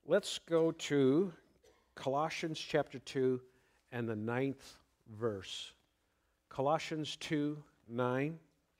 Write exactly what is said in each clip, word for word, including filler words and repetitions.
let's go to Colossians chapter two and the ninth verse. Colossians two, nine.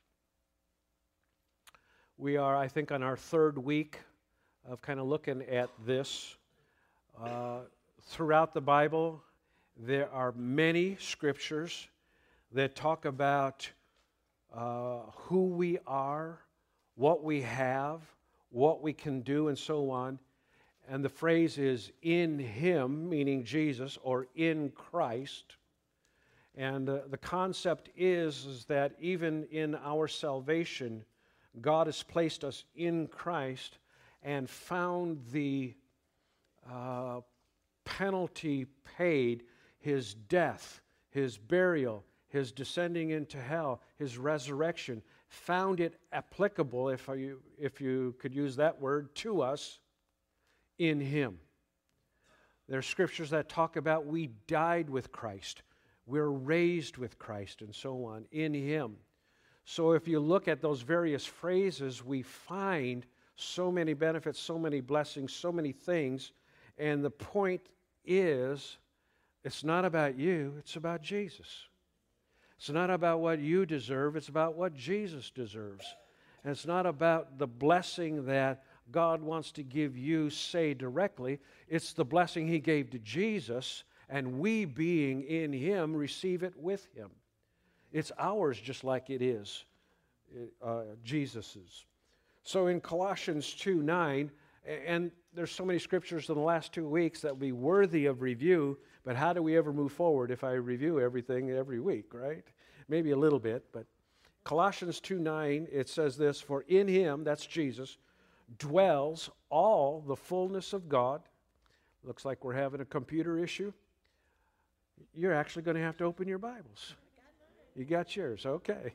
We are, I think, on our third week of kind of looking at this. Uh, throughout the Bible, there are many scriptures that talk about uh, who we are, what we have, what we can do, and so on. And the phrase is in Him, meaning Jesus, or in Christ. And uh, the concept is, is that even in our salvation, God has placed us in Christ and found the uh, penalty paid, His death, His burial, His descending into hell, His resurrection, found it applicable, if you, if you could use that word, to us in Him. There are scriptures that talk about we died with Christ, we're raised with Christ, and so on, in Him. So if you look at those various phrases, we find so many benefits, so many blessings, so many things. And the point is, it's not about you, it's about Jesus. It's not about what you deserve, it's about what Jesus deserves. And it's not about the blessing that God wants to give you, say, directly. It's the blessing He gave to Jesus, and we, being in Him, receive it with Him. It's ours just like it is uh, Jesus's. So in Colossians two nine, and there's so many scriptures in the last two weeks that will be worthy of review, but how do we ever move forward if I review everything every week, right? Maybe a little bit, but Colossians two nine, it says this, for in Him, that's Jesus, dwells all the fullness of God. Looks like we're having a computer issue. You're actually going to have to open your Bibles. You got yours, okay.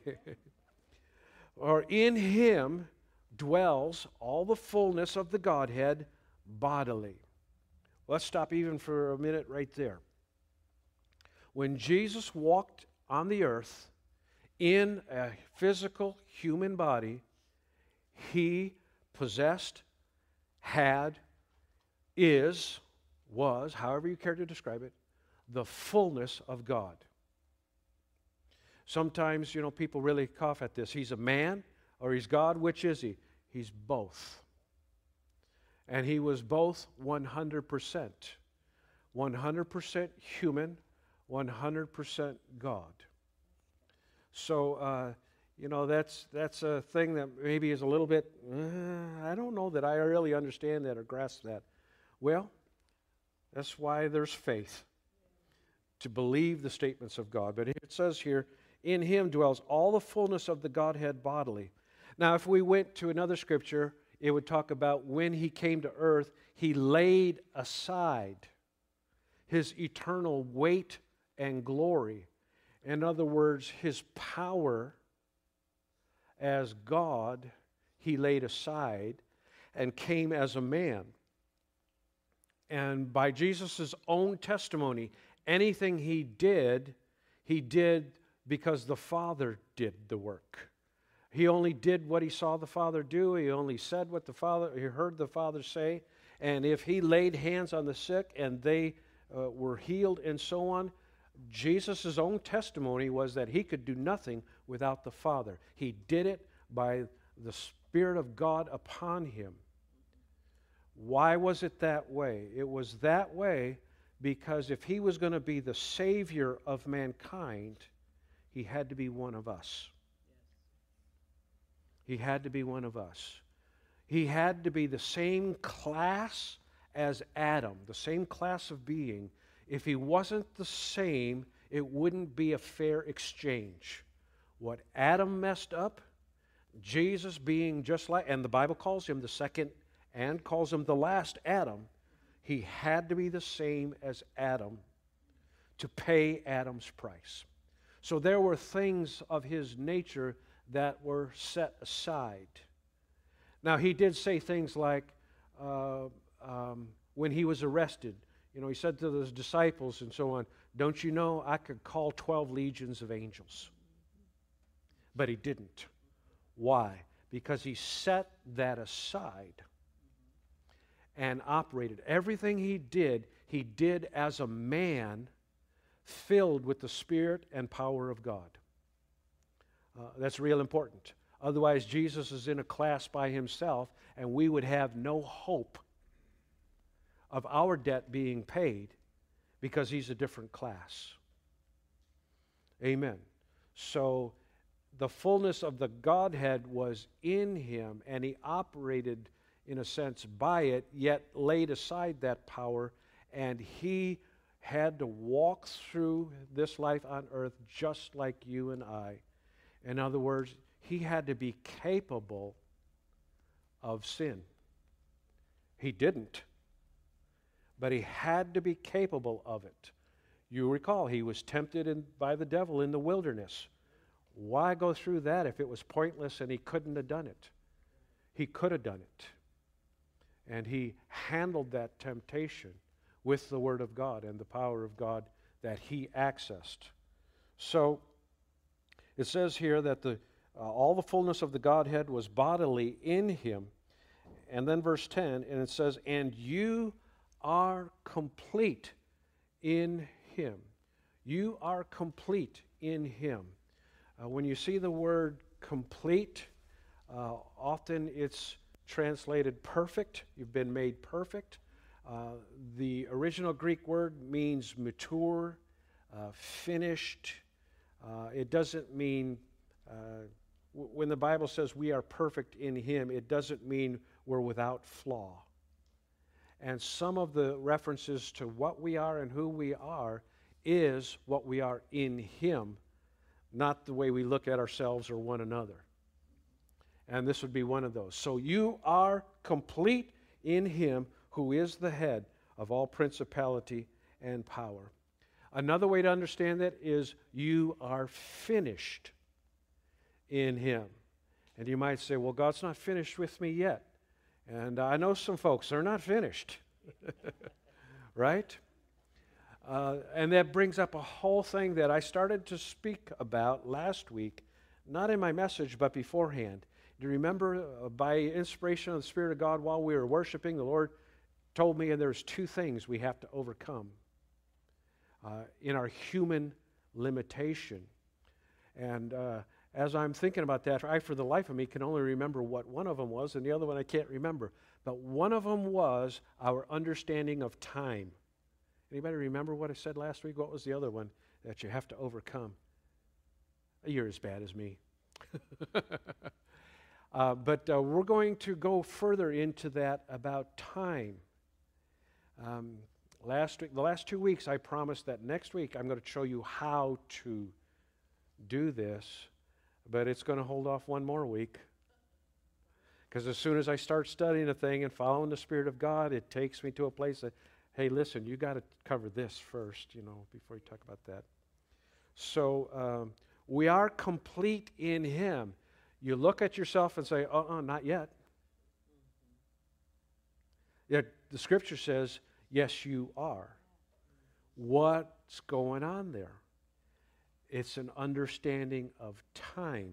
Or in Him dwells all the fullness of the Godhead bodily. Let's stop even for a minute right there. When Jesus walked on the earth in a physical human body, He possessed, had, is, was, however you care to describe it, the fullness of God. Sometimes, you know, people really cough at this. He's a man or He's God. Which is He? He's both. And He was both one hundred percent. one hundred percent human, one hundred percent God. So, uh, you know, that's that's a thing that maybe is a little bit, uh, I don't know that I really understand that or grasp that. Well, that's why there's faith, to believe the statements of God. But it says here, in Him dwells all the fullness of the Godhead bodily. Now, if we went to another scripture, it would talk about when He came to earth, He laid aside His eternal weight and glory. In other words, His power as God, He laid aside and came as a man. And by Jesus' own testimony, anything He did, He did because the Father did the work. He only did what He saw the Father do. He only said what the Father, He heard the Father say. And if He laid hands on the sick and they uh, were healed and so on, Jesus' own testimony was that He could do nothing without the Father. He did it by the Spirit of God upon Him. Why was it that way? It was that way because if He was going to be the Savior of mankind, He had to be one of us. He had to be one of us. He had to be the same class as Adam, the same class of being. If He wasn't the same, it wouldn't be a fair exchange. What Adam messed up, Jesus being just like, and the Bible calls Him the second and calls Him the last Adam, He had to be the same as Adam to pay Adam's price. So there were things of His nature that were set aside. Now, He did say things like, uh, um, when He was arrested, you know, He said to those disciples and so on, don't you know I could call twelve legions of angels? But He didn't. Why? Because He set that aside. and operated. Everything he did, he did as a man filled with the Spirit and power of God. Uh, that's real important. Otherwise, Jesus is in a class by himself, and we would have no hope of our debt being paid because he's a different class. Amen. So the fullness of the Godhead was in him, and he operated, in a sense, by it, yet laid aside that power, and he had to walk through this life on earth just like you and I. In other words, he had to be capable of sin. He didn't, but he had to be capable of it. You recall, he was tempted in, by the devil in the wilderness. Why go through that if it was pointless and he couldn't have done it? He could have done it. And he handled that temptation with the Word of God and the power of God that he accessed. So it says here that the uh, all the fullness of the Godhead was bodily in him. And then verse ten, and it says, and you are complete in him. You are complete in him. Uh, when you see the word complete, uh, often it's translated perfect. You've been made perfect. Uh, the original Greek word means mature, uh, finished. Uh, it doesn't mean, uh, w- when the Bible says we are perfect in him, it doesn't mean we're without flaw. And some of the references to what we are and who we are is what we are in him, not the way we look at ourselves or one another. And this would be one of those. So you are complete in him who is the head of all principality and power. Another way to understand that is you are finished in him. And you might say, well, God's not finished with me yet. And I know some folks are not finished. Right? Uh, and that brings up a whole thing that I started to speak about last week, not in my message, but beforehand. Do you remember, uh, by inspiration of the Spirit of God, while we were worshiping, the Lord told me, and there's two things we have to overcome uh, in our human limitation. And uh, as I'm thinking about that, I, for the life of me, can only remember what one of them was, and the other one I can't remember. But one of them was our understanding of time. Anybody remember what I said last week? What was the other one that you have to overcome? You're as bad as me. uh, but uh, we're going to go further into that about time. Um, last week, the last two weeks, I promised that next week I'm going to show you how to do this, but it's going to hold off one more week. Because as soon as I start studying a thing and following the Spirit of God, it takes me to a place that, hey, listen, you got to cover this first, you know, before you talk about that. So um, we are complete in him. You look at yourself and say, uh-uh, not yet. Yet the Scripture says, yes, you are. What's going on there? It's an understanding of time.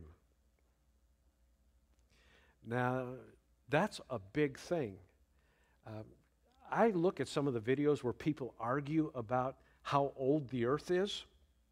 Now, that's a big thing. Um, I look at some of the videos where people argue about how old the earth is.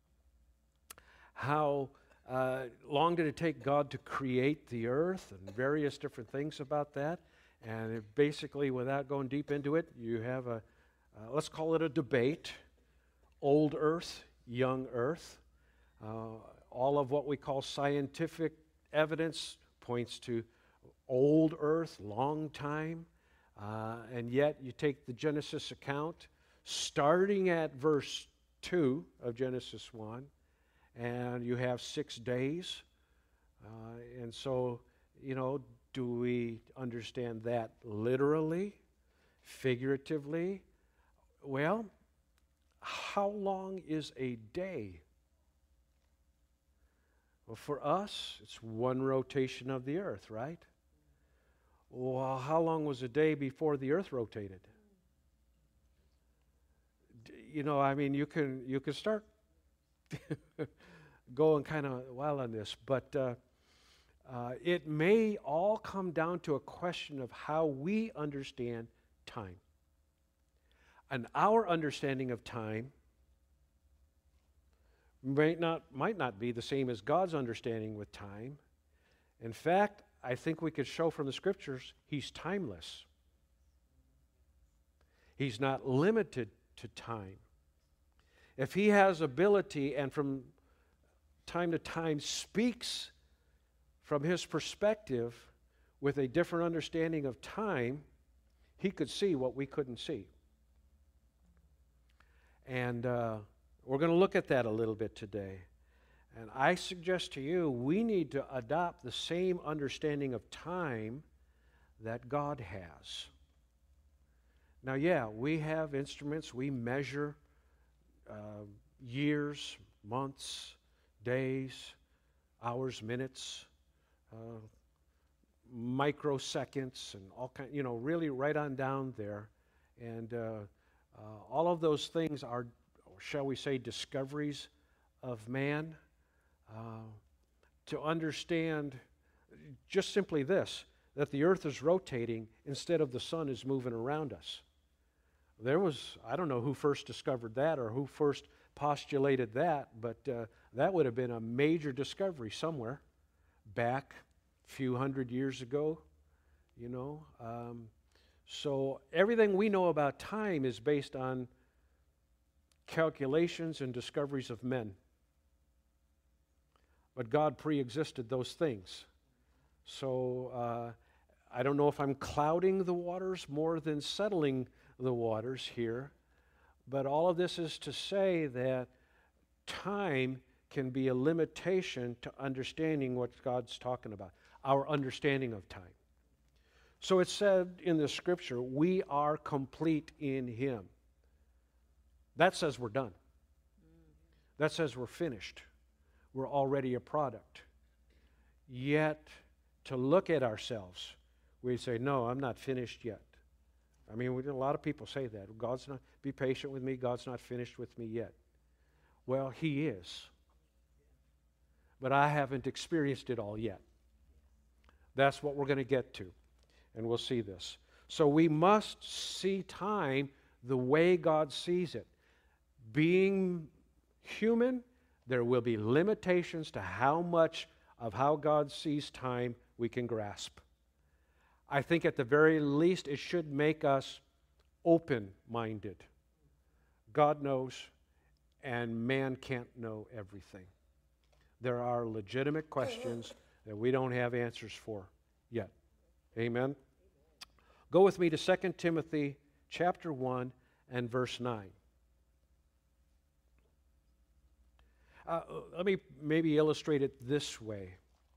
How uh, long did it take God to create the earth, and various different things about that. And it basically, without going deep into it, you have a, uh, let's call it a debate, old earth, young earth. Uh, all of what we call scientific evidence points to old earth, long time. Uh, and yet you take the Genesis account, starting at verse two of Genesis one, and you have six days. Uh, and so, you know, do we understand that literally, figuratively? Well, how long is a day? Well, for us, it's one rotation of the earth, right? Well, how long was a day before the earth rotated? D- you know, I mean, you can you can start going kind of wild on this, but uh, uh, it may all come down to a question of how we understand time. And our understanding of time might not, might not be the same as God's understanding with time. In fact, I think we could show from the Scriptures He's timeless. He's not limited to time. If He has ability and from time to time speaks from His perspective with a different understanding of time, He could see what we couldn't see. And uh, we're going to look at that a little bit today. And I suggest to you, we need to adopt the same understanding of time that God has. Now, yeah, we have instruments. We measure uh, years, months, days, hours, minutes, uh, microseconds, and all kind. You know, really right on down there. And uh, uh, all of those things are, or shall we say, discoveries of man. Uh, to understand just simply this, that the earth is rotating instead of the sun is moving around us. There was, I don't know who first discovered that or who first postulated that, but uh, that would have been a major discovery somewhere back a few hundred years ago, you know. Um, so everything we know about time is based on calculations and discoveries of men. But God pre-existed those things. So uh, I don't know if I'm clouding the waters more than settling the waters here. But all of this is to say that time can be a limitation to understanding what God's talking about, our understanding of time. So it's said in the Scripture, we are complete in Him. That says we're done. That says we're finished. We're already a product. Yet, to look at ourselves, we say, no, I'm not finished yet. I mean, we, a lot of people say that. God's not, be patient with me, God's not finished with me yet. Well, He is. But I haven't experienced it all yet. That's what we're going to get to. And we'll see this. So we must see time the way God sees it. Being human, there will be limitations to how much of how God sees time we can grasp. I think at the very least it should make us open-minded. God knows, and man can't know everything. There are legitimate questions that we don't have answers for yet. Amen? Go with me to Second Timothy chapter one and verse nine. Uh, let me maybe illustrate it this way.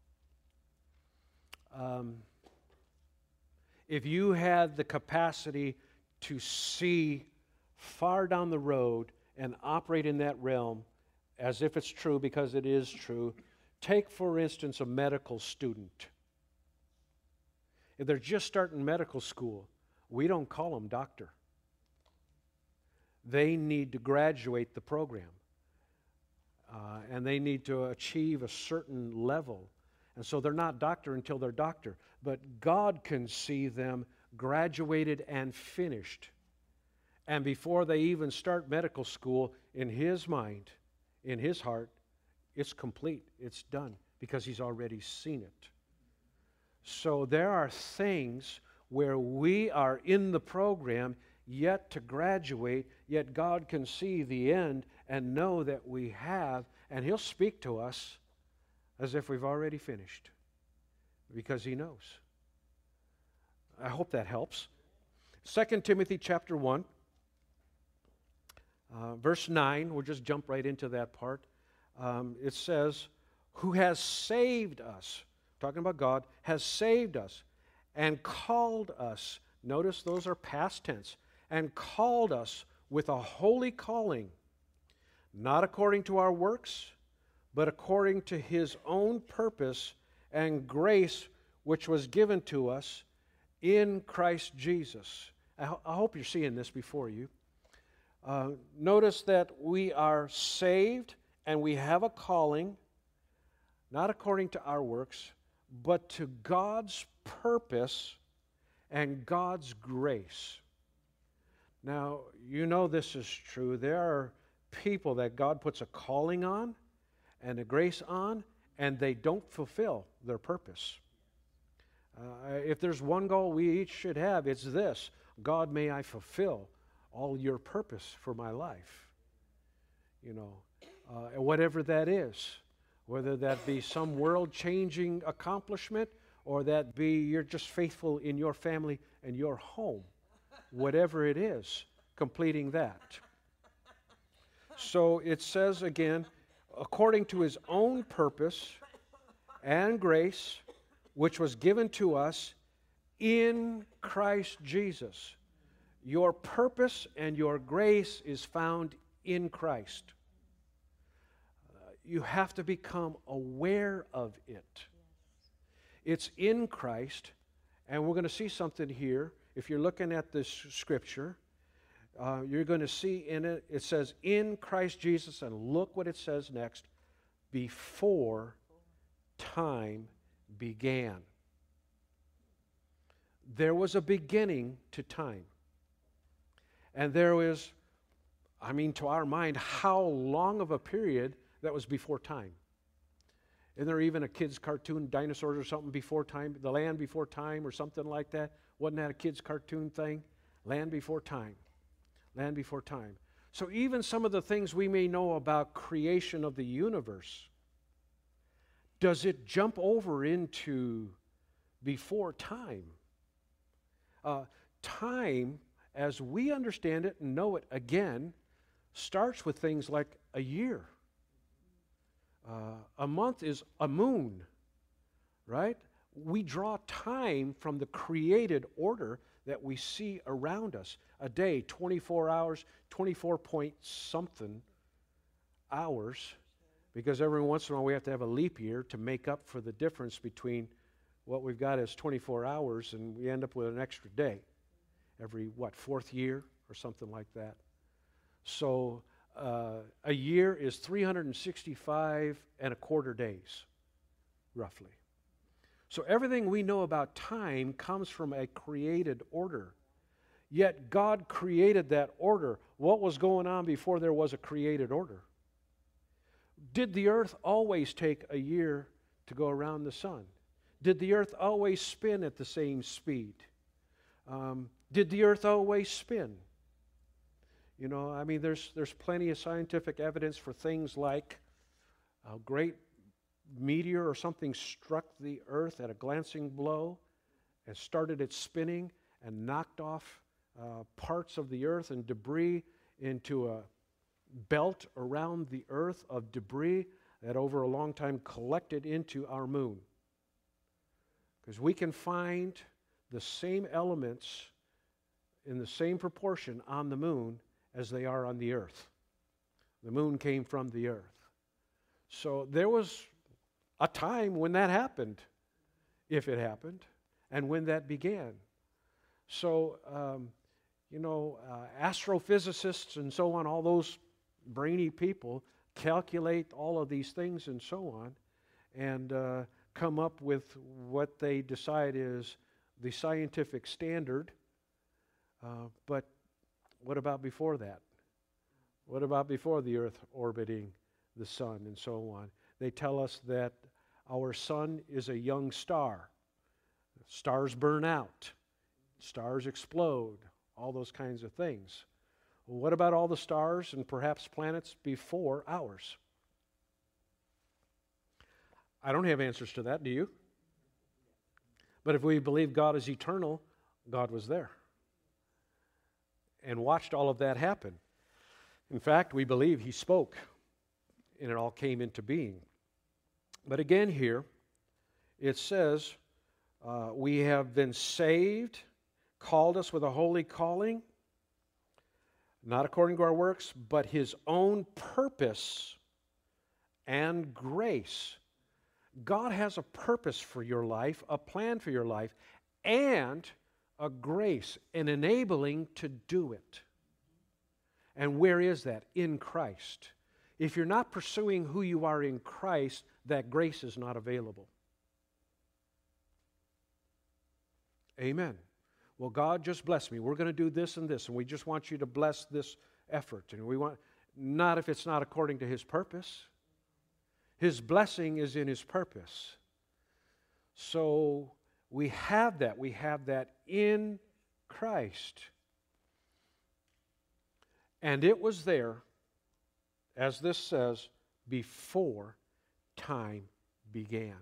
Um, if you had the capacity to see far down the road and operate in that realm as if it's true, because it is true, take, for instance, a medical student. If they're just starting medical school, we don't call them doctor. They need to graduate the program. Uh, and they need to achieve a certain level. And so they're not doctor until they're doctor. But God can see them graduated and finished. And before they even start medical school, in His mind, in His heart, it's complete. It's done because He's already seen it. So there are things where we are in the program yet to graduate, yet God can see the end and know that we have, and He'll speak to us as if we've already finished because He knows. I hope that helps. Second Timothy chapter one, uh, verse nine, we'll just jump right into that part. Um, it says, who has saved us, talking about God, has saved us and called us. Notice those are past tense. And called us with a holy calling, not according to our works, but according to His own purpose and grace which was given to us in Christ Jesus. I, ho- I hope you're seeing this before you. Uh, notice that we are saved and we have a calling, not according to our works, but to God's purpose and God's grace. Now, you know this is true. There are people that God puts a calling on and a grace on, and they don't fulfill their purpose. Uh, if there's one goal we each should have, it's this: God, may I fulfill all your purpose for my life. You know, uh, whatever that is, whether that be some world-changing accomplishment or that be you're just faithful in your family and your home, whatever it is, completing that. So it says again, according to his own purpose and grace, which was given to us in Christ Jesus. Your purpose and your grace is found in Christ. Uh, you have to become aware of it. It's in Christ, and we're going to see something here. If you're looking at this scripture, uh, you're going to see in it, it says, in Christ Jesus, and look what it says next, before time began. There was a beginning to time. And there was, I mean, to our mind, how long of a period that was before time. Isn't there even a kid's cartoon, Dinosaurs or something before time, The Land Before Time or something like that? Wasn't that a kid's cartoon thing? Land Before Time. Land Before Time. So even some of the things we may know about creation of the universe, does it jump over into before time? Uh, time, as we understand it and know it, again, starts with things like a year. Uh, a month is a moon, right? We draw time from the created order that we see around us. A day, twenty-four hours, twenty-four point something hours, because every once in a while we have to have a leap year to make up for the difference between what we've got as twenty-four hours, and we end up with an extra day every, what, fourth year or something like that. So uh, a year is three hundred sixty-five and a quarter days, roughly. So everything we know about time comes from a created order. Yet God created that order. What was going on before there was a created order? Did the earth always take a year to go around the sun? Did the earth always spin at the same speed? Um, did the earth always spin? You know, I mean, there's, there's plenty of scientific evidence for things like a great meteor or something struck the earth at a glancing blow and started it spinning and knocked off uh, parts of the earth and debris into a belt around the earth of debris that over a long time collected into our moon. Because we can find the same elements in the same proportion on the moon as they are on the earth. The moon came from the earth. So there was a time when that happened, if it happened, and when that began. So, um, you know, uh, astrophysicists and so on, all those brainy people calculate all of these things and so on, and uh, come up with what they decide is the scientific standard. Uh, but what about before that? What about before the earth orbiting the sun and so on? They tell us that our sun is a young star. Stars burn out. Stars explode. All those kinds of things. Well, what about all the stars and perhaps planets before ours? I don't have answers to that, do you? But if we believe God is eternal, God was there and watched all of that happen. In fact, we believe He spoke and it all came into being. But again here, it says, uh, we have been saved, called us with a holy calling, not according to our works, but His own purpose and grace. God has a purpose for your life, a plan for your life, and a grace, an enabling to do it. And where is that? In Christ. If you're not pursuing who you are in Christ, that grace is not available. Amen. well, God just bless me. We're going to do this and this, and we just want you to bless this effort. And we want, not if it's not according to His purpose. His blessing is in His purpose. So we have that. We have that in Christ. And it was there, as this says, before time began.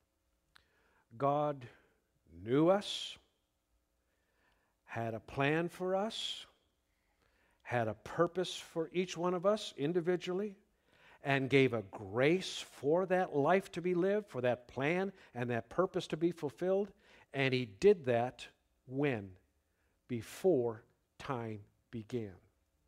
God knew us, had a plan for us, had a purpose for each one of us individually, and gave a grace for that life to be lived, for that plan and that purpose to be fulfilled. And He did that when? Before time began.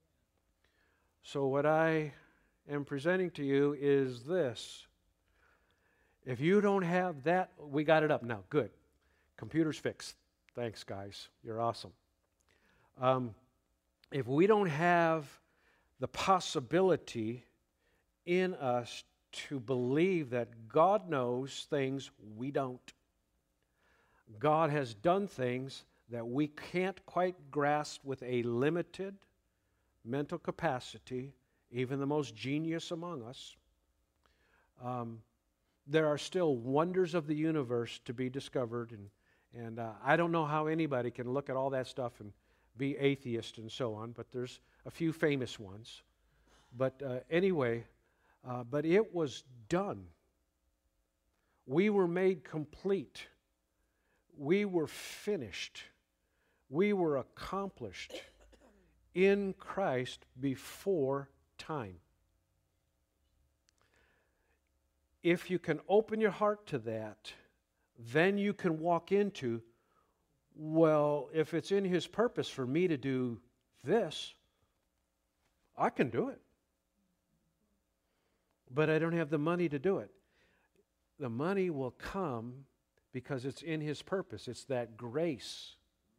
So what I am presenting to you is this. If you don't have that, we got it up now. Good. Computer's fixed. Thanks, guys. You're awesome. Um, if we don't have the possibility in us to believe that God knows things we don't, God has done things that we can't quite grasp with a limited mental capacity, even the most genius among us, um, there are still wonders of the universe to be discovered. And, and uh, I don't know how anybody can look at all that stuff and be atheist and so on, but there's a few famous ones. But uh, anyway, uh, but it was done. We were made complete. We were finished. We were accomplished in Christ before time. If you can open your heart to that, then you can walk into, well, if it's in His purpose for me to do this, I can do it. But I don't have the money to do it. The money will come because it's in His purpose. It's that grace.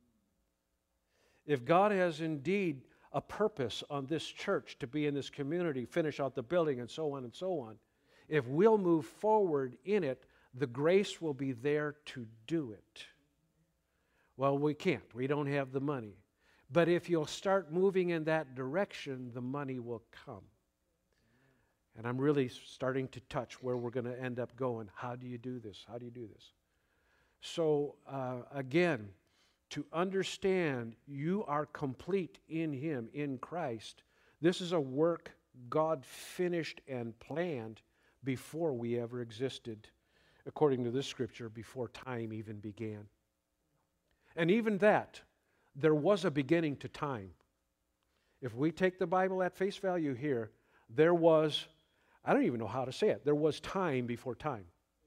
If God has indeed a purpose on this church to be in this community, finish out the building, and so on and so on, if we'll move forward in it, the grace will be there to do it. Well, we can't. We don't have the money. But if you'll start moving in that direction, the money will come. And I'm really starting to touch where we're going to end up going. How do you do this? How do you do this? So, uh, again, to understand you are complete in Him, in Christ, this is a work God finished and planned before we ever existed, according to this scripture, before time even began. And even that, there was a beginning to time. If we take the Bible at face value here, there was, I don't even know how to say it, there was time before time.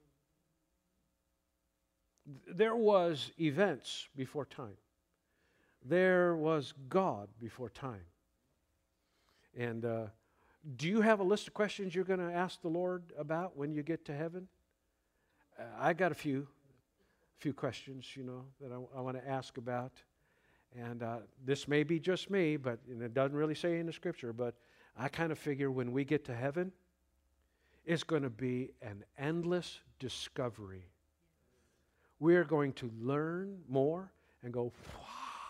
There was events before time. There was God before time. And uh, do you have a list of questions you're going to ask the Lord about when you get to heaven? Uh, I got a few, few questions, you know, that I, I want to ask about. And uh, this may be just me, but and it doesn't really say in the scripture, but I kind of figure when we get to heaven, it's going to be an endless discovery. We're going to learn more and go, wow,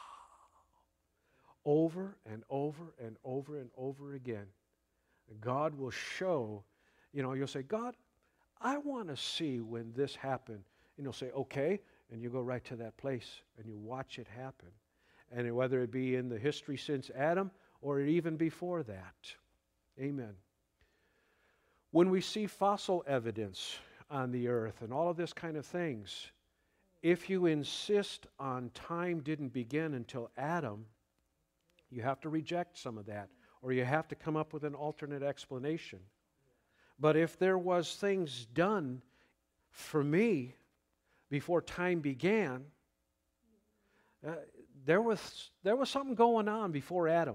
over and over and over and over again. God will show, you know, you'll say, God, I want to see when this happened. And you'll say, okay, and you go right to that place and you watch it happen. And whether it be in the history since Adam or even before that. Amen. When we see fossil evidence on the earth and all of this kind of things, if you insist on time didn't begin until Adam, you have to reject some of that, or you have to come up with an alternate explanation. But if there was things done for me before time began, uh, there was there was something going on before Adam.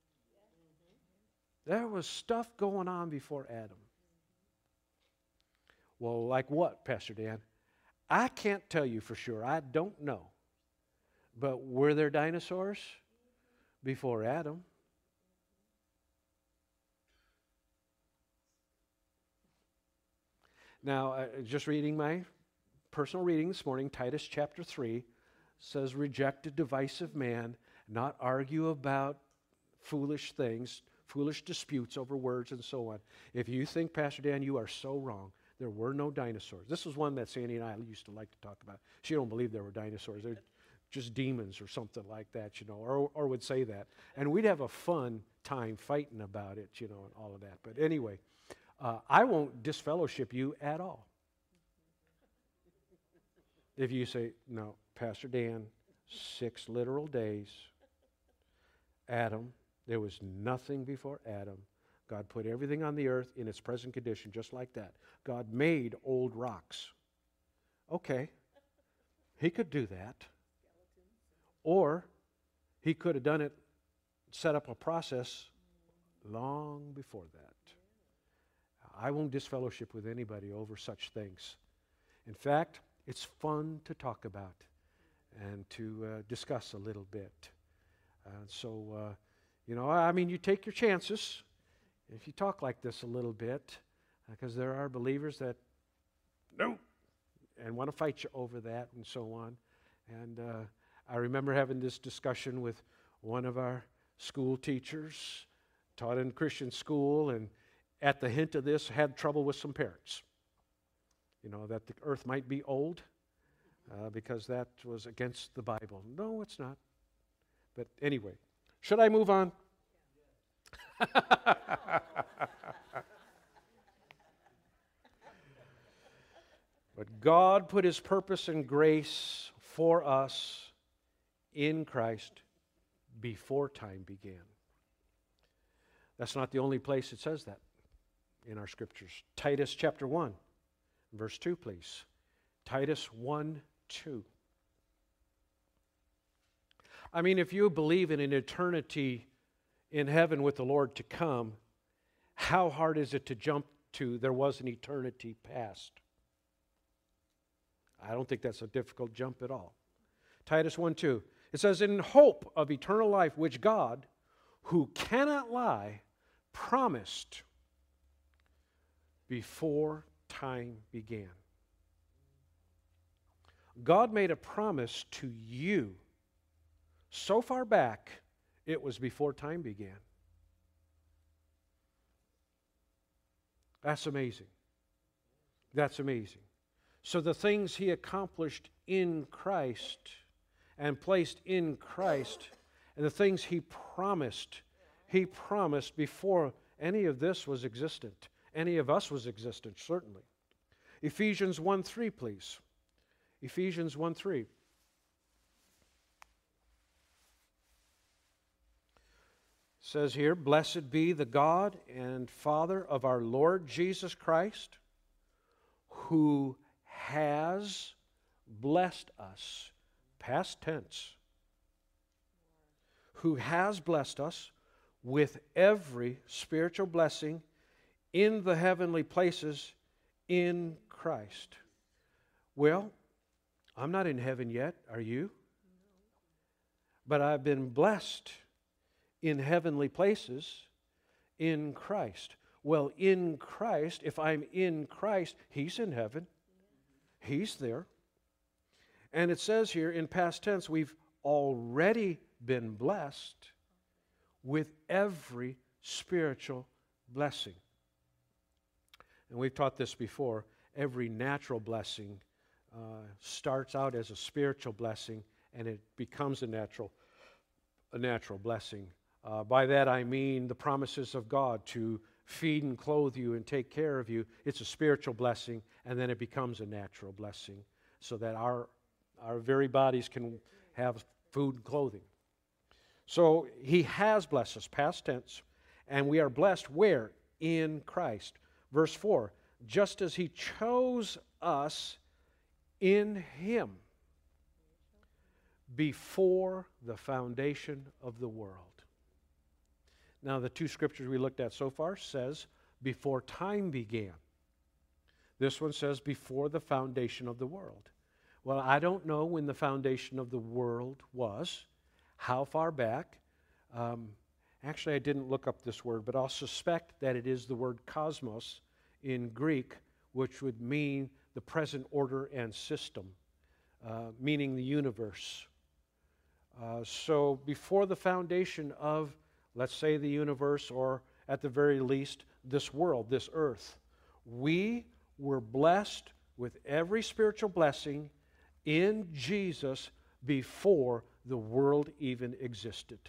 There was stuff going on before Adam. Well, like what, Pastor Dan? I can't tell you for sure. I don't know. But were there dinosaurs before Adam? Now, uh, just reading my personal reading this morning, Titus chapter three, says reject a divisive man, not argue about foolish things, foolish disputes over words and so on. If you think, Pastor Dan, you are so wrong. There were no dinosaurs. This was one that Sandy and I used to like to talk about. She don't believe there were dinosaurs. They're just demons or something like that, you know, or, or would say that. And we'd have a fun time fighting about it, you know, and all of that. But anyway, uh, I won't disfellowship you at all. If you say, no, Pastor Dan, six literal days, Adam, there was nothing before Adam. God put everything on the earth in its present condition, just like that. God made old rocks. Okay, he could do that. Or he could have done it, set up a process long before that. I won't disfellowship with anybody over such things. In fact, it's fun to talk about and to uh, discuss a little bit. Uh, so, uh, you know, I mean, you take your chances if you talk like this a little bit, because there are believers that no, and want to fight you over that and so on. And uh, I remember having this discussion with one of our school teachers, taught in Christian school, and at the hint of this had trouble with some parents. You know, that the earth might be old uh, because that was against the Bible. No, it's not. But anyway, should I move on? But God put His purpose and grace for us in Christ before time began. That's not the only place it says that in our scriptures. Titus chapter one, verse two, please. Titus one, two. I mean, if you believe in an eternity in heaven with the Lord to come, how hard is it to jump to there was an eternity past? I don't think that's a difficult jump at all. Titus one two. It says, in hope of eternal life, which God, who cannot lie, promised before time began. God made a promise to you so far back, it was before time began. That's amazing. That's amazing. So the things He accomplished in Christ and placed in Christ, and the things He promised, He promised before any of this was existent. Any of us was existent, certainly. Ephesians one three, please. Ephesians one three. Says here, blessed be the God and Father of our Lord Jesus Christ, who has blessed us, past tense, who has blessed us with every spiritual blessing in the heavenly places in Christ. Well, I'm not in heaven yet, are you? But I've been blessed in heavenly places in Christ. Well, in Christ, if I'm in Christ, He's in heaven. He's there. And it says here in past tense, we've already been blessed with every spiritual blessing. And we've taught this before. Every natural blessing uh, starts out as a spiritual blessing, and it becomes a natural, a natural blessing. Uh, by that I mean the promises of God to feed and clothe you and take care of you. It's a spiritual blessing, and then it becomes a natural blessing so that our, our very bodies can have food and clothing. So He has blessed us, past tense, and we are blessed where? In Christ. Verse four, just as He chose us in Him before the foundation of the world. Now, the two scriptures we looked at so far says, before time began. This one says, before the foundation of the world. Well, I don't know when the foundation of the world was, how far back. Um, actually, I didn't look up this word, but I'll suspect that it is the word cosmos in Greek, which would mean the present order and system, uh, meaning the universe. Uh, so before the foundation of, let's say, the universe, or at the very least, this world, this earth, we were blessed with every spiritual blessing in Jesus before the world even existed.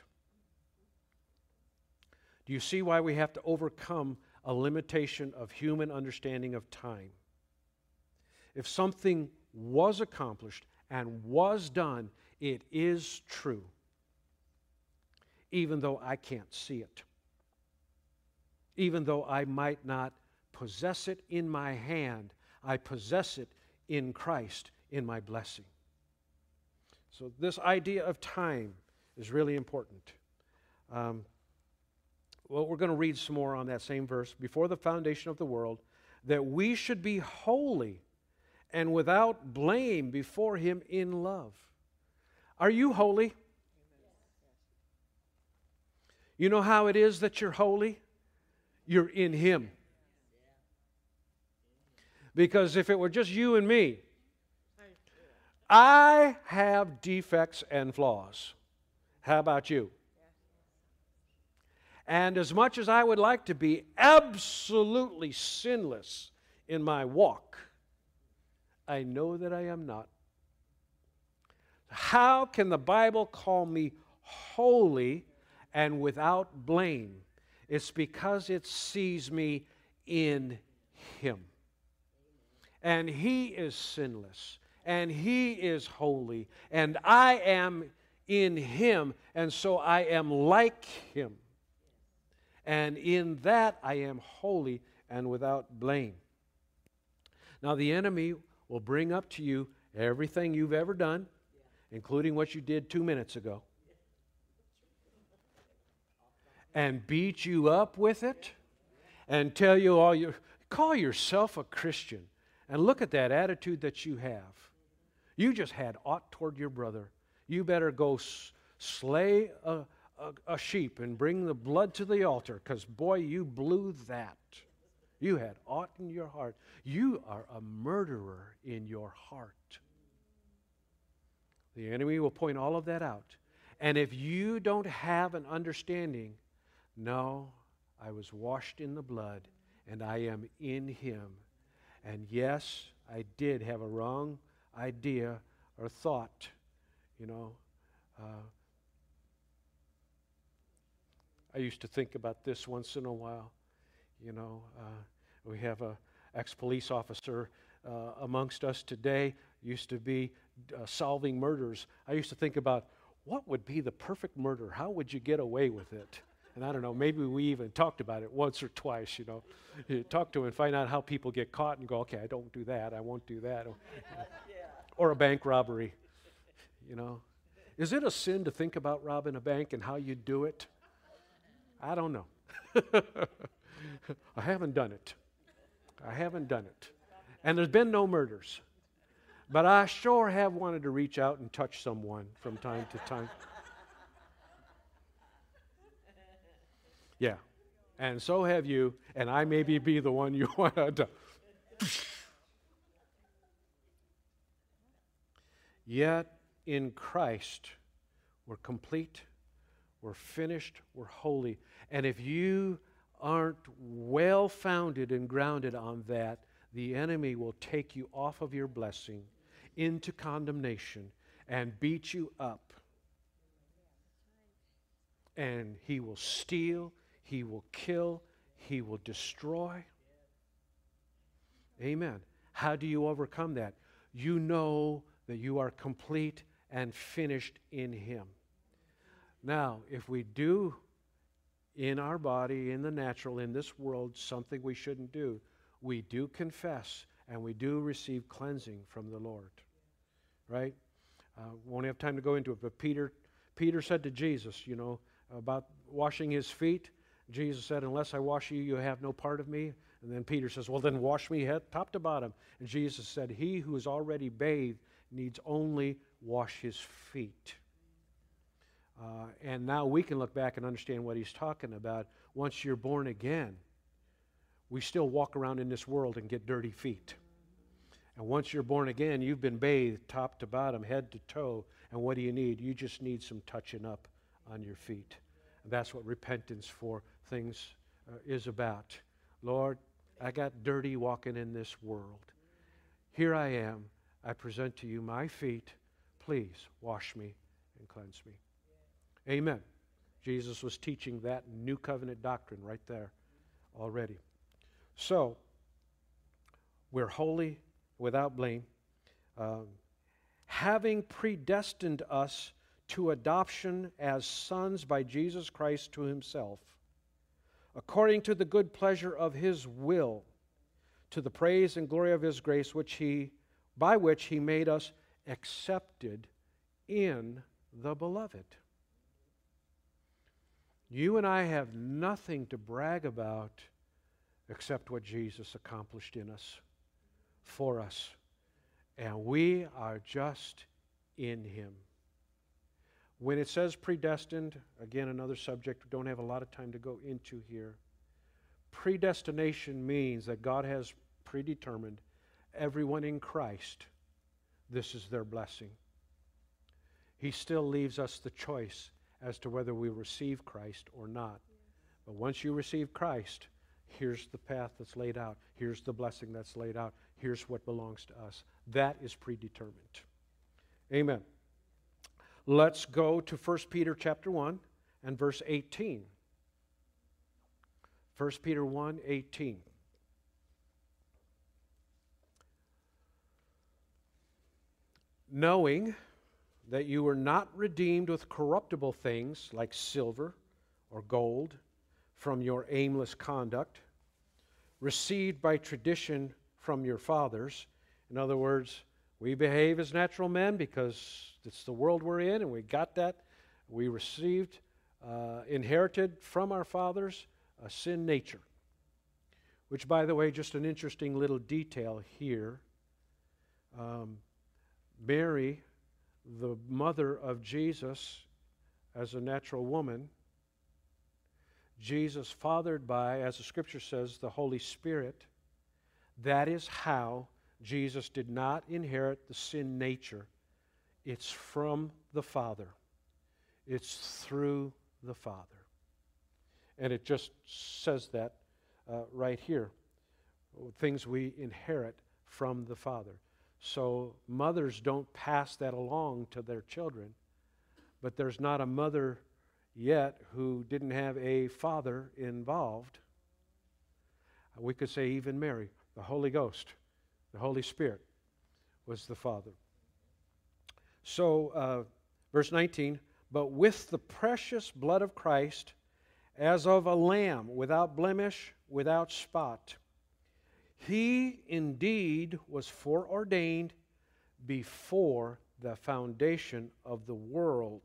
Do you see why we have to overcome a limitation of human understanding of time? If something was accomplished and was done, it is true, even though I can't see it, even though I might not possess it in my hand. I possess it in Christ, in my blessing. So this idea of time is really important. Um, well, we're going to read some more on that same verse. Before the foundation of the world, that we should be holy and without blame before Him in love. Are you holy? You know how it is that you're holy? You're in Him. Because if it were just you and me, I have defects and flaws. How about you? And as much as I would like to be absolutely sinless in my walk, I know that I am not. How can the Bible call me holy and without blame? It's because it sees me in Him. And He is sinless, and He is holy, and I am in Him, and so I am like Him. And in that I am holy and without blame. Now the enemy will bring up to you everything you've ever done, including what you did two minutes ago, and beat you up with it, and tell you all you call yourself a Christian, and look at that attitude that you have. You just had aught toward your brother. You better go s- slay a, a, a sheep and bring the blood to the altar, because boy, you blew that. You had aught in your heart. You are a murderer in your heart. The enemy will point all of that out. And if you don't have an understanding, no, I was washed in the blood, and I am in Him. And yes, I did have a wrong idea or thought, you know. Uh, I used to think about this once in a while. You know, uh, we have a ex-police officer uh, amongst us today, used to be uh, solving murders. I used to think about, what would be the perfect murder? How would you get away with it? And I don't know, maybe we even talked about it once or twice, you know. You talk to him and find out how people get caught and go, okay, I don't do that, I won't do that. Or, or a bank robbery, you know. Is it a sin to think about robbing a bank and how you do it? I don't know. I haven't done it. I haven't done it. And there's been no murders. But I sure have wanted to reach out and touch someone from time to time. Yeah. And so have you, and I maybe be the one you want to. Yet in Christ, we're complete, we're finished, we're holy. And if you aren't well founded and grounded on that, the enemy will take you off of your blessing into condemnation and beat you up. And he will steal, he will kill, he will destroy. Amen. How do you overcome that? You know that you are complete and finished in Him. Now, if we do in our body, in the natural, in this world, something we shouldn't do, we do confess and we do receive cleansing from the Lord. Right? Uh, won't have time to go into it, but Peter, Peter said to Jesus, you know, about washing his feet. Jesus said, unless I wash you, you have no part of me. And then Peter says, well, then wash me head top to bottom. And Jesus said, he who is already bathed needs only wash his feet. Uh, and now we can look back and understand what he's talking about. Once you're born again, we still walk around in this world and get dirty feet. And once you're born again, you've been bathed top to bottom, head to toe, And what do you need? You just need some touching up on your feet. And that's what repentance for things uh, is about. Lord, I got dirty walking in this world. Here I am. I present to you my feet. Please wash me and cleanse me. Amen. Jesus was teaching that new covenant doctrine right there already. So, we're holy, without blame, um, having predestined us to adoption as sons by Jesus Christ to himself, according to the good pleasure of his will, to the praise and glory of his grace, which he, by which he made us accepted in the beloved. You and I have nothing to brag about except what Jesus accomplished in us, for us. And we are just in him. When it says predestined, again, another subject we don't have a lot of time to go into here. Predestination means that God has predetermined everyone in Christ, this is their blessing. He still leaves us the choice as to whether we receive Christ or not. But once you receive Christ, here's the path that's laid out. Here's the blessing that's laid out. Here's what belongs to us. That is predetermined. Amen. Let's go to First Peter chapter one and verse eighteen. First Peter one, eighteen. Knowing that you were not redeemed with corruptible things like silver or gold from your aimless conduct, received by tradition from your fathers. In other words, we behave as natural men because it's the world we're in, and we got that. We received, uh, inherited from our fathers, a sin nature. Which, by the way, just an interesting little detail here. Um, Mary, the mother of Jesus as a natural woman, Jesus fathered by, as the Scripture says, the Holy Spirit. That is how Jesus did not inherit the sin nature. It's from the Father. It's through the Father. And it just says that uh, right here. Things we inherit from the Father. So mothers don't pass that along to their children. But there's not a mother yet who didn't have a father involved. We could say even Mary, the Holy Ghost, the Holy Spirit was the Father. So, uh, verse nineteen, but with the precious blood of Christ, as of a lamb, without blemish, without spot. He indeed was foreordained before the foundation of the world,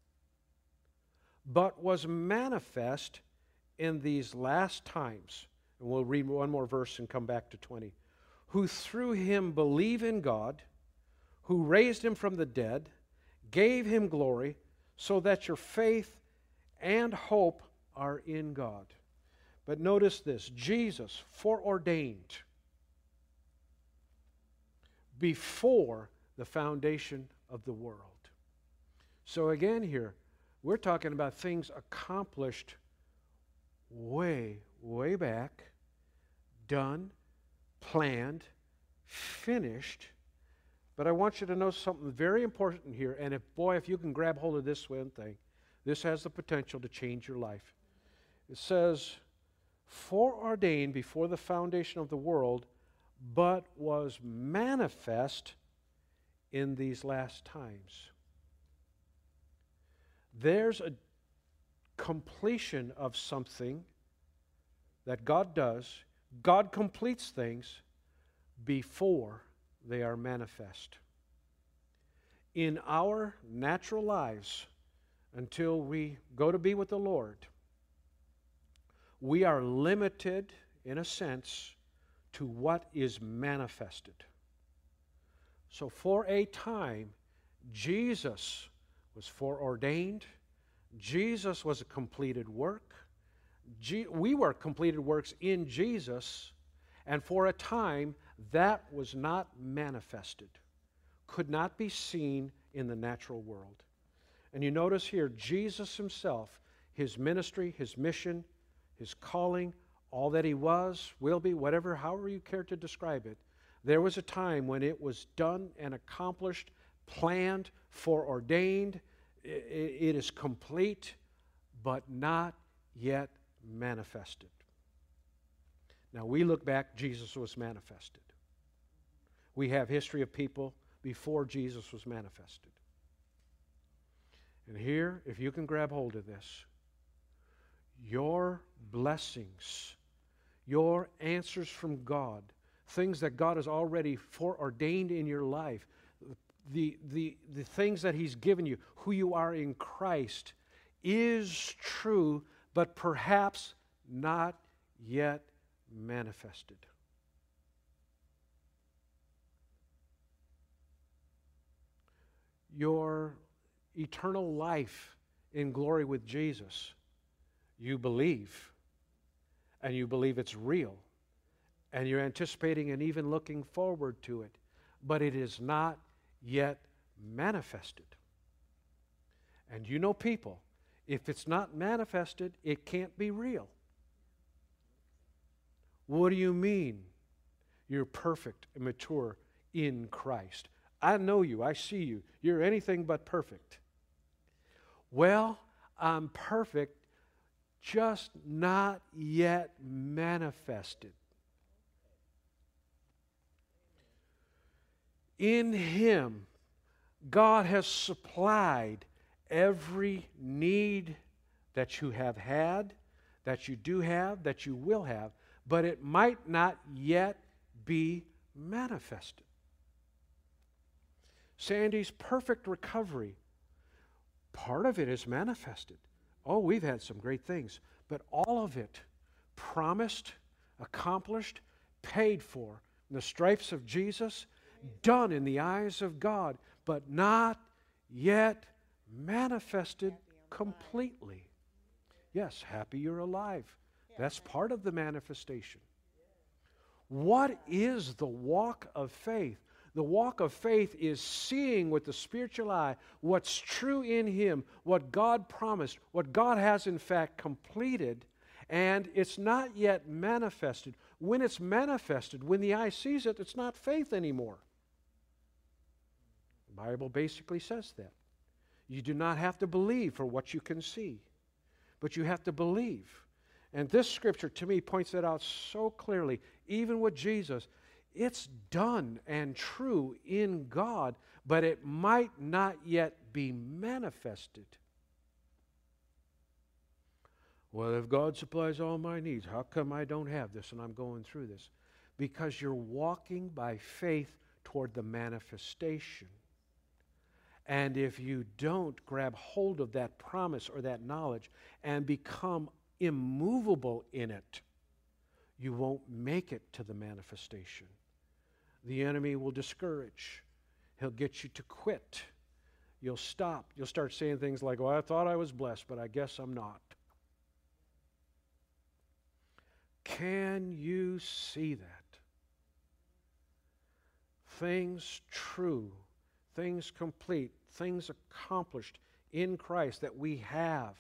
but was manifest in these last times. And we'll read one more verse and come back to twenty. Who through him believe in God, who raised him from the dead, gave him glory, so that your faith and hope are in God. But notice this, Jesus foreordained before the foundation of the world. So again here, we're talking about things accomplished way, way back, done, planned, finished. But I want you to know something very important here, and if, boy, if you can grab hold of this one thing, this has the potential to change your life. It says, foreordained before the foundation of the world, but was manifest in these last times. There's a completion of something that God does. God completes things before they are manifest. In our natural lives, until we go to be with the Lord, we are limited, in a sense, to what is manifested. So for a time, Jesus was foreordained. Jesus was a completed work. Je- we were completed works in Jesus, and for a time, that was not manifested, could not be seen in the natural world. And you notice here, Jesus himself, his ministry, his mission, his calling, all that he was, will be, whatever, however you care to describe it, there was a time when it was done and accomplished, planned, foreordained. It is complete, but not yet manifested. Now, we look back, Jesus was manifested. We have history of people before Jesus was manifested. And here, if you can grab hold of this, your blessings, your answers from God, things that God has already foreordained in your life, the, the, the things that He's given you, who you are in Christ, is true, but perhaps not yet manifested. Your eternal life in glory with Jesus, you believe, and you believe it's real, and you're anticipating and even looking forward to it, but it is not yet manifested. And you know people, if it's not manifested, it can't be real. What do you mean you're perfect and mature in Christ? I know you. I see you. You're anything but perfect. Well, I'm perfect, just not yet manifested. In Him, God has supplied every need that you have had, that you do have, that you will have, but it might not yet be manifested. Sandy's perfect recovery, part of it is manifested. Oh, we've had some great things, but all of it promised, accomplished, paid for in the stripes of Jesus, done in the eyes of God, but not yet manifested completely. Yes, happy you're alive. That's part of the manifestation. What is the walk of faith? The walk of faith is seeing with the spiritual eye what's true in Him, what God promised, what God has in fact completed, and it's not yet manifested. When it's manifested, when the eye sees it, it's not faith anymore. The Bible basically says that. You do not have to believe for what you can see, but you have to believe. And this scripture to me points that out so clearly. Even with Jesus, it's done and true in God, but it might not yet be manifested. Well, if God supplies all my needs, how come I don't have this and I'm going through this? Because you're walking by faith toward the manifestation. And if you don't grab hold of that promise or that knowledge and become immovable in it, you won't make it to the manifestation. The enemy will discourage. He'll get you to quit. You'll stop. You'll start saying things like, well, I thought I was blessed, but I guess I'm not. Can you see that? Things true, things complete, things accomplished in Christ that we have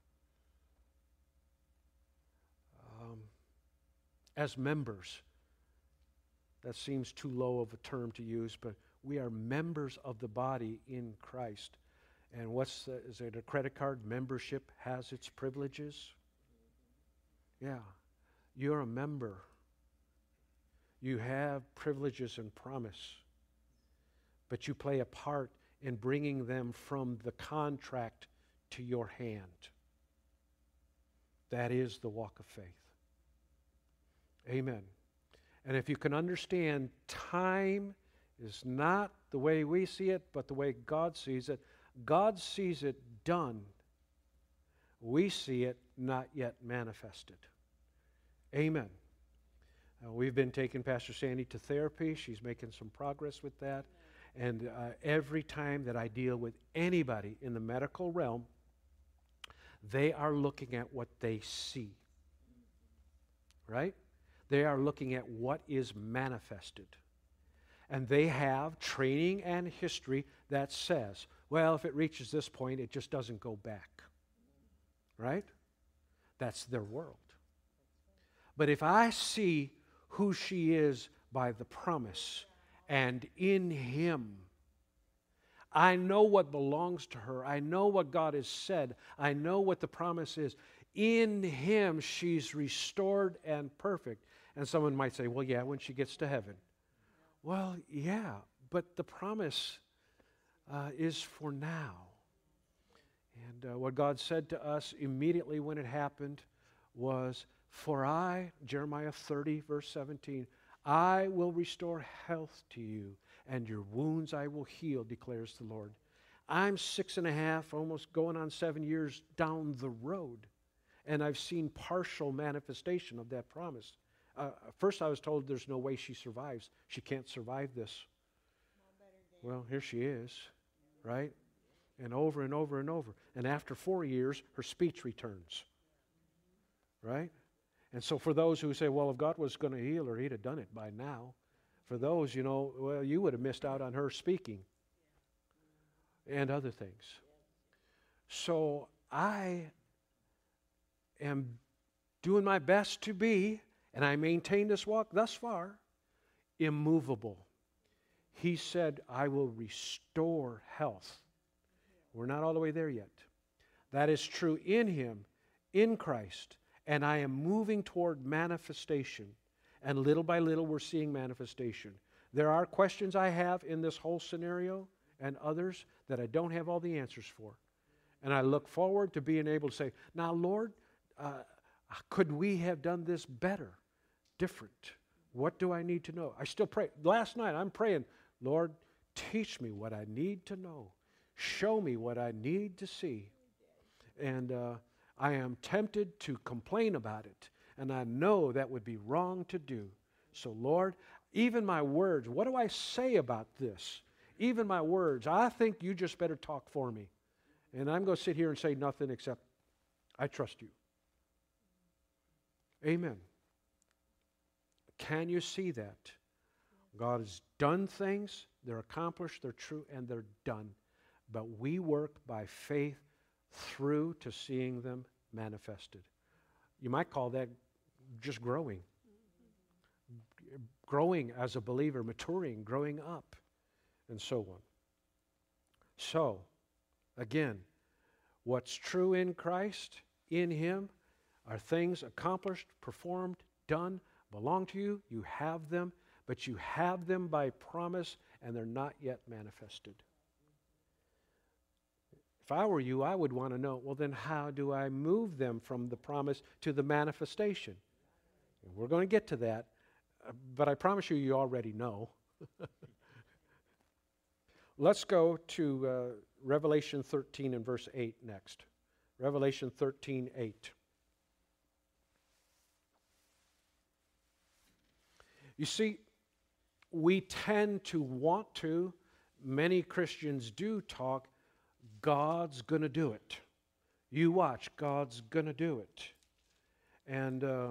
um, as members. That seems too low of a term to use, but we are members of the body in Christ. And what's the, is it a credit card? Membership has its privileges. Yeah, you're a member. You have privileges and promise, but you play a part in bringing them from the contract to your hand. That is the walk of faith. Amen. And if you can understand, time is not the way we see it, but the way God sees it. God sees it done. We see it not yet manifested. Amen. Uh, we've been taking Pastor Sandy to therapy. She's making some progress with that. And uh, every time that I deal with anybody in the medical realm, they are looking at what they see. Right? They are looking at what is manifested. And they have training and history that says, well, if it reaches this point, it just doesn't go back. Right? That's their world. But if I see who she is by the promise, and in Him, I know what belongs to her. I know what God has said. I know what the promise is. In Him, she's restored and perfect. And someone might say, well, yeah, when she gets to heaven. Well, yeah, but the promise uh, is for now. And uh, what God said to us immediately when it happened was, for I, Jeremiah thirty, verse seventeen, I will restore health to you, and your wounds I will heal, declares the Lord. I'm six and a half, almost going on seven years down the road, and I've seen partial manifestation of that promise. Uh, first I was told there's no way she survives. She can't survive this. Well, here she is, right? And over and over and over. And after four years, her speech returns, right? And so for those who say, well, if God was going to heal her, He'd have done it by now. For those, you know, well, you would have missed out on her speaking and other things. So I am doing my best to be, and I maintain this walk thus far, immovable. He said, I will restore health. We're not all the way there yet. That is true in Him, in Christ, and I am moving toward manifestation. And little by little, we're seeing manifestation. There are questions I have in this whole scenario and others that I don't have all the answers for. And I look forward to being able to say, now, Lord, uh, could we have done this better, different? What do I need to know? I still pray. Last night, I'm praying, Lord, teach me what I need to know. Show me what I need to see. And uh, I am tempted to complain about it. And I know that would be wrong to do. So, Lord, even my words, what do I say about this? Even my words, I think you just better talk for me. And I'm going to sit here and say nothing except, I trust you. Amen. Can you see that? God has done things, they're accomplished, they're true, and they're done. But we work by faith through to seeing them manifested. You might call that just growing. Growing as a believer, maturing, growing up, and so on. So, again, what's true in Christ, in Him, are things accomplished, performed, done, belong to you. You have them, but you have them by promise, and they're not yet manifested. If I were you, I would want to know, well, then how do I move them from the promise to the manifestation? And we're going to get to that, uh, but I promise you, you already know. Let's go to uh, Revelation thirteen and verse eight next. Revelation thirteen, eight. You see, we tend to want to, many Christians do talk, God's going to do it. You watch, God's going to do it. And uh,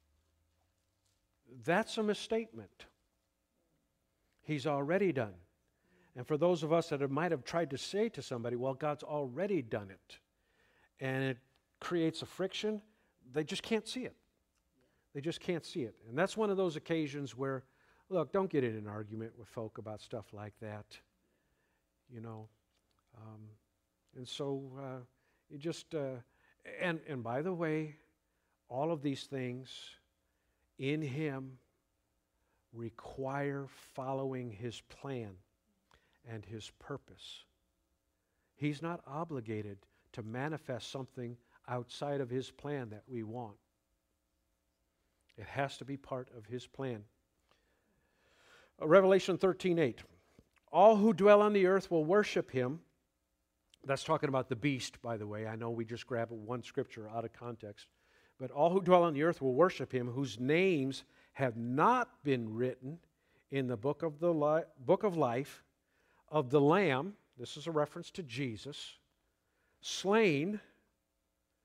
that's a misstatement. He's already done. And for those of us that have, might have tried to say to somebody, well, God's already done it, and it creates a friction, they just can't see it. They just can't see it. And that's one of those occasions where, look, don't get in an argument with folk about stuff like that. You know. Um, and so uh, you just, uh, and, and by the way, all of these things in Him require following His plan and His purpose. He's not obligated to manifest something outside of His plan that we want. It has to be part of His plan. Uh, Revelation thirteen, eight. All who dwell on the earth will worship Him. That's talking about the beast, by the way. I know we just grabbed one scripture out of context. But all who dwell on the earth will worship Him, whose names have not been written in the book of the li- book of life of the Lamb. This is a reference to Jesus, slain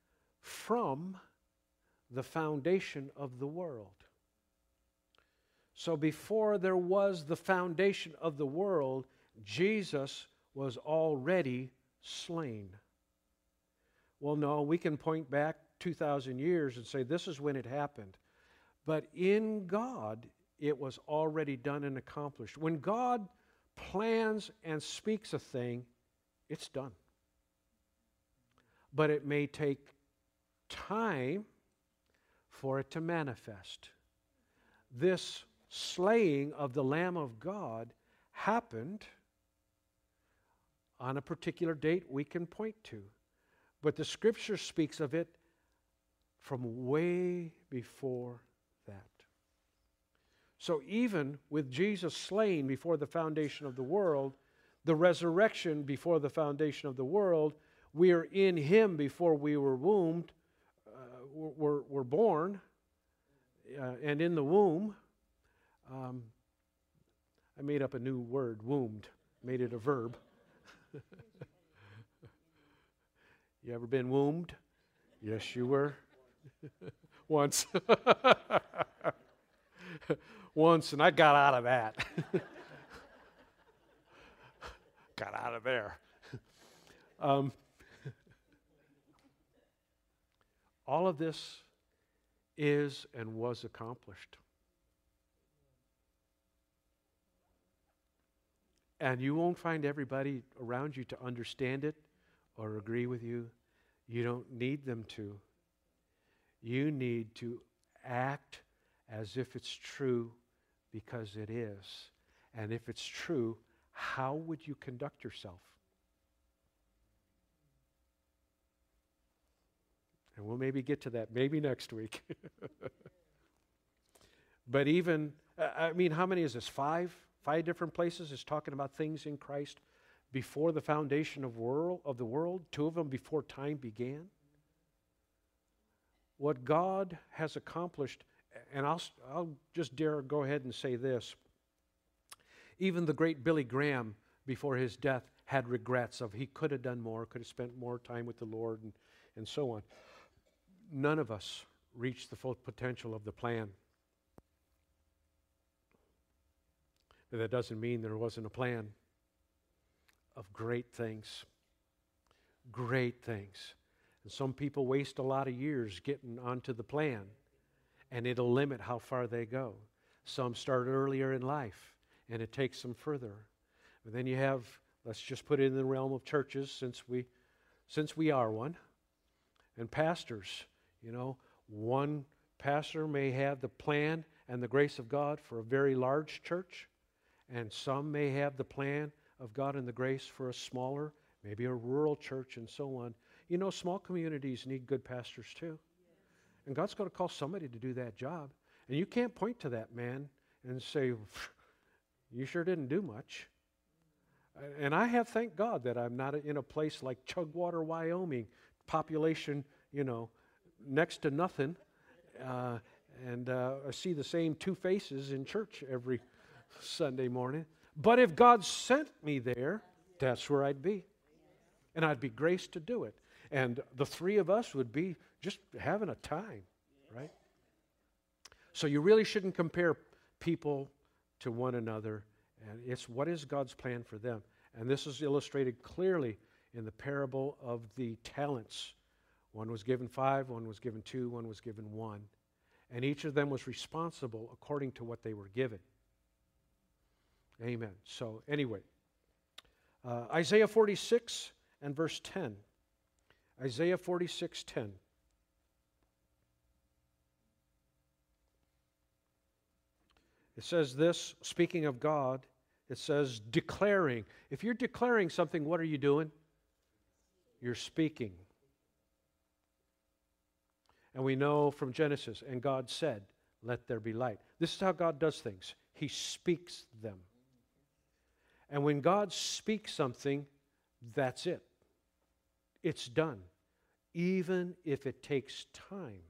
from the foundation of the world. So before there was the foundation of the world, Jesus was already slain. Well, no, we can point back two thousand years and say this is when it happened. But in God, it was already done and accomplished. When God plans and speaks a thing, it's done. But it may take time for it to manifest. This slaying of the Lamb of God happened on a particular date we can point to. But the Scripture speaks of it from way before that. So even with Jesus slain before the foundation of the world, the resurrection before the foundation of the world, we are in Him before we were wombed, uh, were, were born, uh, and in the womb. Um, I made up a new word, wombed, made it a verb. You ever been wombed? Yes, you were. Once. Once, and I got out of that. Got out of there. Um, all of this is and was accomplished. And you won't find everybody around you to understand it or agree with you. You don't need them to. You need to act as if it's true because it is. And if it's true, how would you conduct yourself? And we'll maybe get to that maybe next week. But even, I mean, how many is this? Five? Five different places is talking about things in Christ before the foundation of world of the world. Two of them before time began. What God has accomplished, and I'll, I'll just dare go ahead and say this. Even the great Billy Graham, before his death, had regrets of he could have done more, could have spent more time with the Lord, and, and so on. None of us reached the full potential of the plan. But that doesn't mean there wasn't a plan of great things. Great things. And some people waste a lot of years getting onto the plan, and it'll limit how far they go. Some start earlier in life, and it takes them further. But then you have, let's just put it in the realm of churches, since we, since we are one, and pastors. You know, one pastor may have the plan and the grace of God for a very large church, and some may have the plan of God and the grace for a smaller, maybe a rural church and so on. You know, small communities need good pastors too. And God's going to call somebody to do that job. And you can't point to that man and say, you sure didn't do much. And I have, thank God, that I'm not in a place like Chugwater, Wyoming, population, you know, next to nothing. Uh, and uh, I see the same two faces in church every Sunday morning. But if God sent me there, that's where I'd be. And I'd be graced to do it. And the three of us would be just having a time, right? So you really shouldn't compare people to one another. And it's what is God's plan for them. And this is illustrated clearly in the parable of the talents. One was given five, one was given two, one was given one. And each of them was responsible according to what they were given. Amen. So anyway, uh, Isaiah forty-six and verse ten. Isaiah forty-six, ten. It says this, speaking of God, it says declaring. If you're declaring something, what are you doing? You're speaking. And we know from Genesis, and God said, let there be light. This is how God does things. He speaks them. And when God speaks something, that's it. It's done, even if it takes time.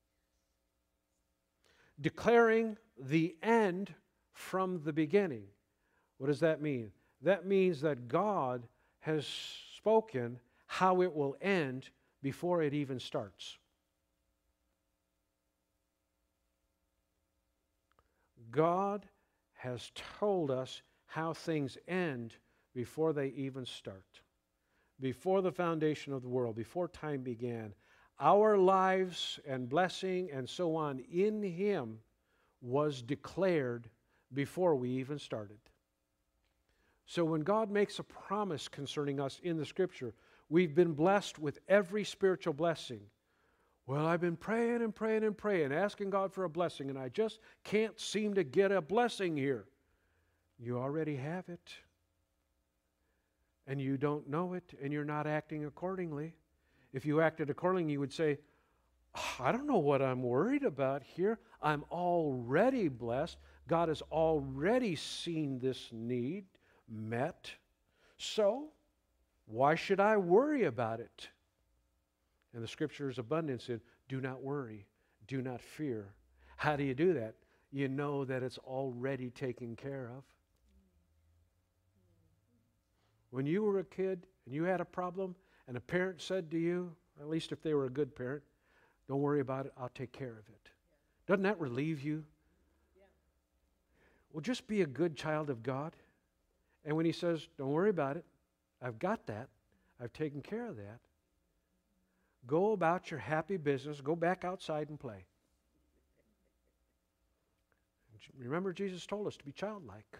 Declaring the end from the beginning. What does that mean? That means that God has spoken how it will end before it even starts. God has told us how things end before they even start. Before the foundation of the world, before time began, our lives and blessing and so on in Him was declared before we even started. So when God makes a promise concerning us in the Scripture, we've been blessed with every spiritual blessing. Well, I've been praying and praying and praying, asking God for a blessing, and I just can't seem to get a blessing here. You already have it. And you don't know it, and you're not acting accordingly. If you acted accordingly, you would say, oh, I don't know what I'm worried about here. I'm already blessed. God has already seen this need met. So, why should I worry about it? And the Scripture is abundant in, do not worry, do not fear. How do you do that? You know that it's already taken care of. When you were a kid and you had a problem and a parent said to you, at least if they were a good parent, don't worry about it, I'll take care of it. Doesn't that relieve you? Yeah. Well, just be a good child of God. And when He says, don't worry about it, I've got that, I've taken care of that, go about your happy business, go back outside and play. Remember, Jesus told us to be childlike.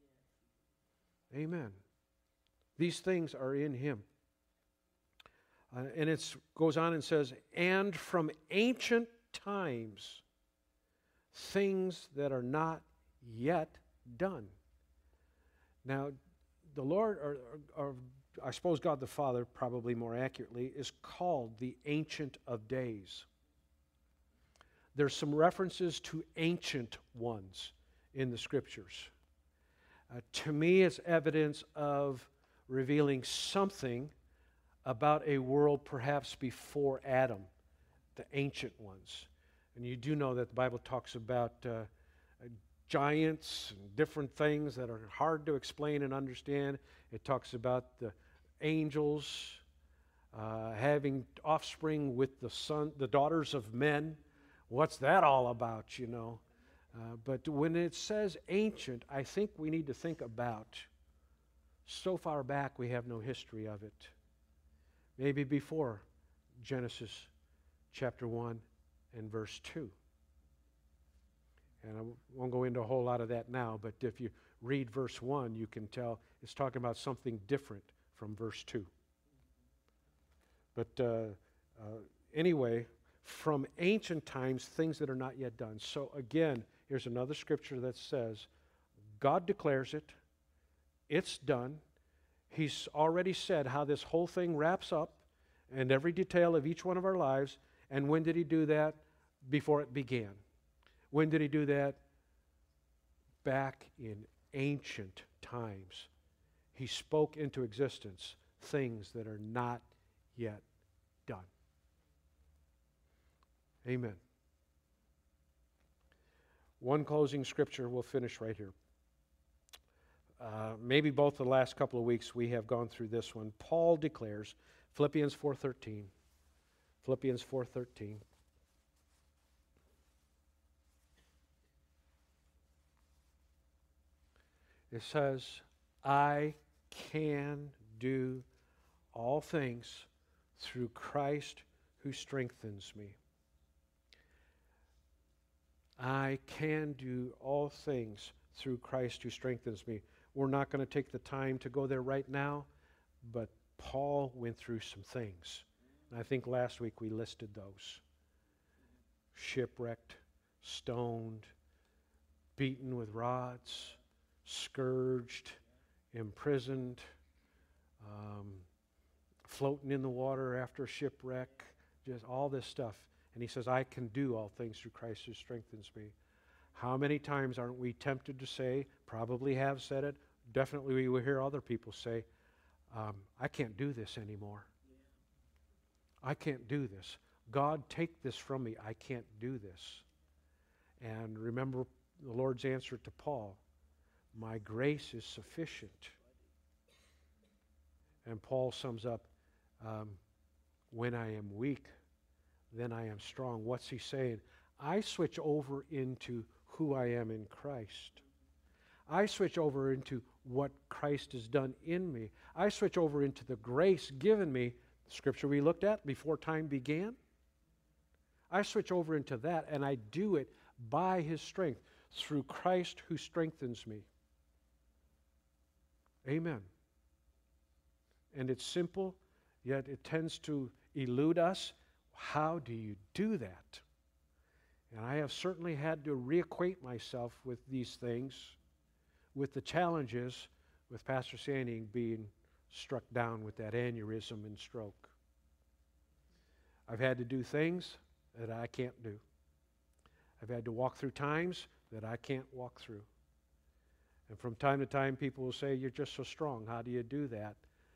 Amen. These things are in Him. Uh, and it goes on and says, and from ancient times, things that are not yet done. Now, the Lord, or, or, or I suppose God the Father, probably more accurately, is called the Ancient of Days. There's some references to ancient ones in the Scriptures. Uh, to me, it's evidence of revealing something about a world perhaps before Adam, the ancient ones. And you do know that the Bible talks about uh, uh, giants and different things that are hard to explain and understand. It talks about the angels uh, having offspring with the son, the daughters of men. What's that all about, you know? Uh, but when it says ancient, I think we need to think about so far back we have no history of it. Maybe before Genesis chapter one and verse two. And I won't go into a whole lot of that now, but if you read verse one, you can tell it's talking about something different from verse two. But uh, uh, anyway, from ancient times, things that are not yet done. So again, here's another scripture that says, God declares it, it's done. He's already said how this whole thing wraps up and every detail of each one of our lives. And when did He do that? Before it began. When did He do that? Back in ancient times. He spoke into existence things that are not yet done. Amen. One closing scripture, we'll finish right here. Uh, maybe both the last couple of weeks we have gone through this one. Paul declares, Philippians four thirteen. Philippians four thirteen. It says, I can do all things through Christ who strengthens me. I can do all things through Christ who strengthens me. We're not going to take the time to go there right now, but Paul went through some things. And I think last week we listed those. Shipwrecked, stoned, beaten with rods, scourged, imprisoned, um, floating in the water after a shipwreck, just all this stuff. And he says, I can do all things through Christ who strengthens me. How many times aren't we tempted to say, probably have said it, definitely we will hear other people say, um, I can't do this anymore. I can't do this. God, take this from me. I can't do this. And remember the Lord's answer to Paul, my grace is sufficient. And Paul sums up, um, when I am weak, then I am strong. What's he saying? I switch over into who I am in Christ. I switch over into what Christ has done in me. I switch over into the grace given me, the scripture we looked at before time began. I switch over into that, and I do it by His strength, through Christ who strengthens me. Amen. And it's simple, yet it tends to elude us. How do you do that? And I have certainly had to reacquaint myself with these things, with the challenges, with Pastor Sandy being struck down with that aneurysm and stroke. I've had to do things that I can't do. I've had to walk through times that I can't walk through. And from time to time, people will say, "You're just so strong. How do you do that?"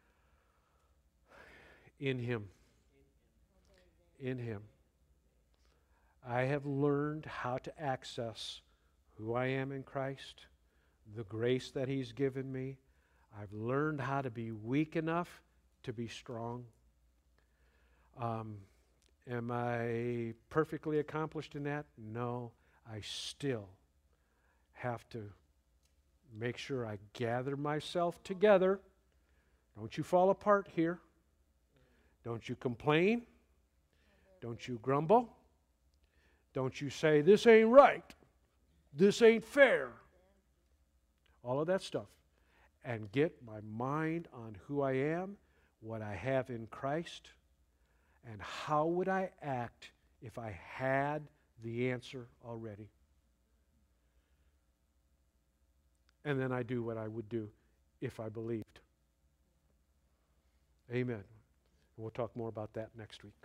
In Him. In Him. I have learned how to access who I am in Christ, the grace that He's given me. I've learned how to be weak enough to be strong. Um, am I perfectly accomplished in that? No. I still have to make sure I gather myself together. Don't you fall apart here. Don't you complain. Don't you grumble. Don't you say, "This ain't right. This ain't fair." All of that stuff. And get my mind on who I am, what I have in Christ, and how would I act if I had the answer already. And then I do what I would do if I believed. Amen. We'll talk more about that next week.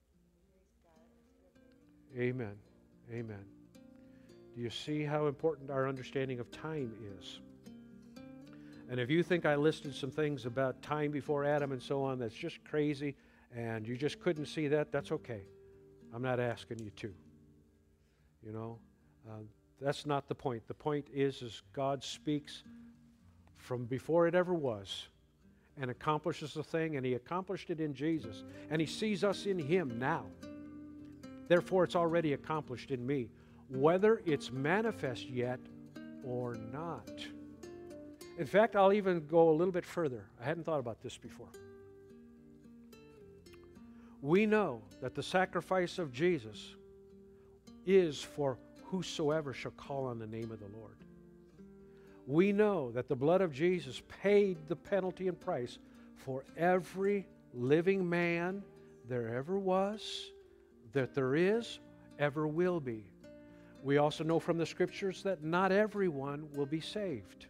Amen. Amen. Do you see how important our understanding of time is? And if you think I listed some things about time before Adam and so on that's just crazy and you just couldn't see that, that's okay. I'm not asking you to. You know, uh, that's not the point. The point is, is God speaks from before it ever was and accomplishes the thing, and He accomplished it in Jesus. And He sees us in Him now. Therefore, it's already accomplished in me, whether it's manifest yet or not. In fact, I'll even go a little bit further. I hadn't thought about this before. We know that the sacrifice of Jesus is for whosoever shall call on the name of the Lord. We know that the blood of Jesus paid the penalty and price for every living man there ever was, that there is, ever will be. We also know from the Scriptures that not everyone will be saved.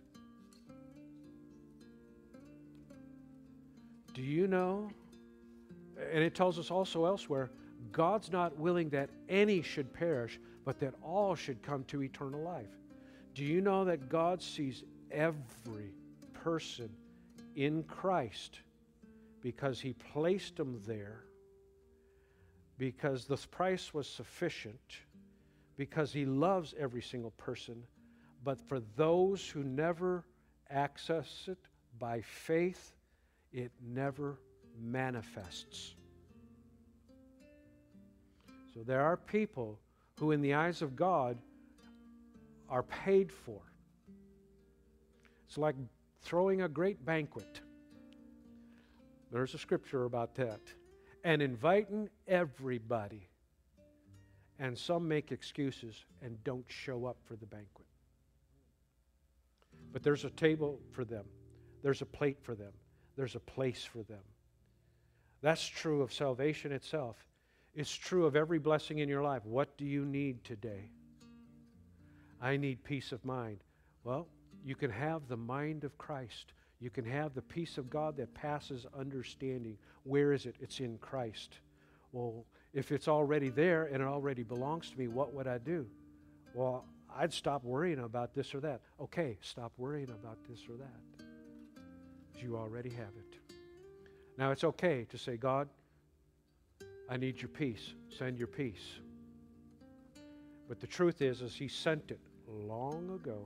Do you know? And it tells us also elsewhere, God's not willing that any should perish, but that all should come to eternal life. Do you know that God sees every person in Christ because He placed them there, because the price was sufficient, because He loves every single person, but for those who never access it by faith, it never manifests. So there are people who in the eyes of God are paid for. It's like throwing a great banquet. There's a scripture about that. And inviting everybody. And some make excuses and don't show up for the banquet. But there's a table for them. There's a plate for them. There's a place for them. That's true of salvation itself. It's true of every blessing in your life. What do you need today? I need peace of mind. Well, you can have the mind of Christ. You can have the peace of God that passes understanding. Where is it? It's in Christ. Well, if it's already there and it already belongs to me, what would I do? Well, I'd stop worrying about this or that. Okay, stop worrying about this or that. You already have it. Now, it's okay to say, God, I need your peace. Send your peace. But the truth is, is He sent it long ago.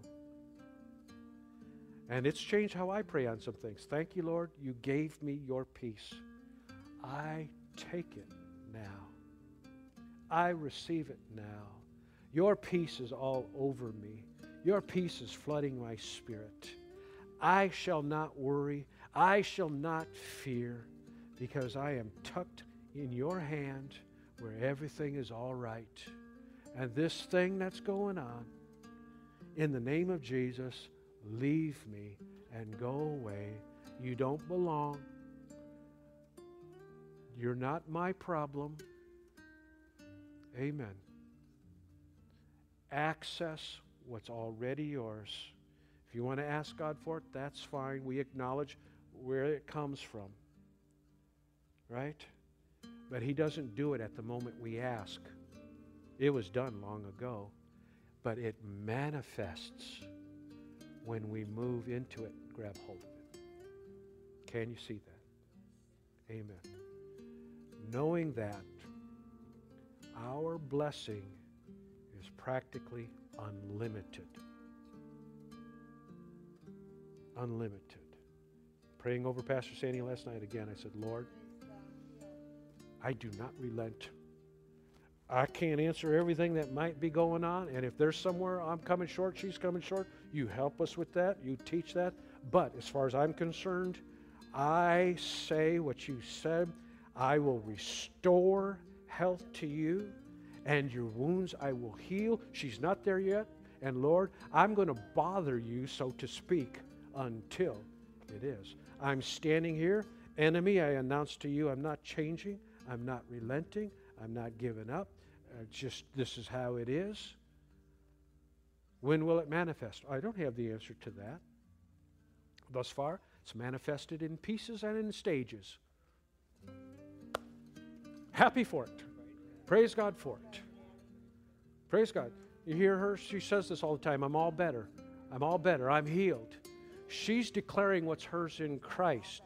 And it's changed how I pray on some things. Thank you, Lord. You gave me your peace. I take it now. I receive it now. Your peace is all over me. Your peace is flooding my spirit. I shall not worry. I shall not fear, because I am tucked in your hand where everything is all right. And this thing that's going on, in the name of Jesus, leave me and go away. You don't belong. You're not my problem. Amen. Access what's already yours. If you want to ask God for it, that's fine. We acknowledge where it comes from. Right? But He doesn't do it at the moment we ask. It was done long ago. But it manifests when we move into it, grab hold of it. Can you see that? Amen. Knowing that our blessing is practically unlimited. Unlimited. Praying over Pastor Sandy last night again, I said, Lord, I do not relent. I can't answer everything that might be going on, and if there's somewhere I'm coming short, she's coming short, you help us with that, you teach that. But as far as I'm concerned, I say what you said. I will restore health to you, and your wounds I will heal. She's not there yet. And Lord, I'm going to bother you, so to speak, until it is. I'm standing here. Enemy, I announce to you, I'm not changing. I'm not relenting. I'm not giving up. Uh, just this is how it is. When will it manifest? I don't have the answer to that. Thus far, it's manifested in pieces and in stages. Happy for it. Praise God for it. Praise God. You hear her? She says this all the time. I'm all better. I'm all better. I'm healed. She's declaring what's hers in Christ.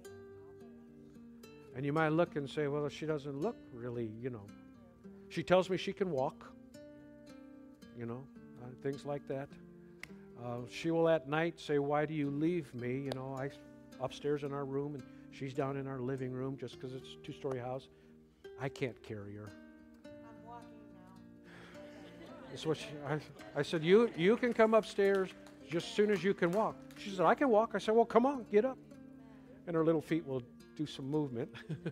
And you might look and say, well, she doesn't look really, you know. She tells me she can walk, you know, uh, things like that. Uh, she will at night say, why do you leave me? You know, I upstairs in our room, and she's down in our living room just because it's a two-story house. I can't carry her. I'm walking now. That's what she, I, I said, you, you can come upstairs just as soon as you can walk. She said, I can walk. I said, well, come on, get up. And her little feet will do some movement.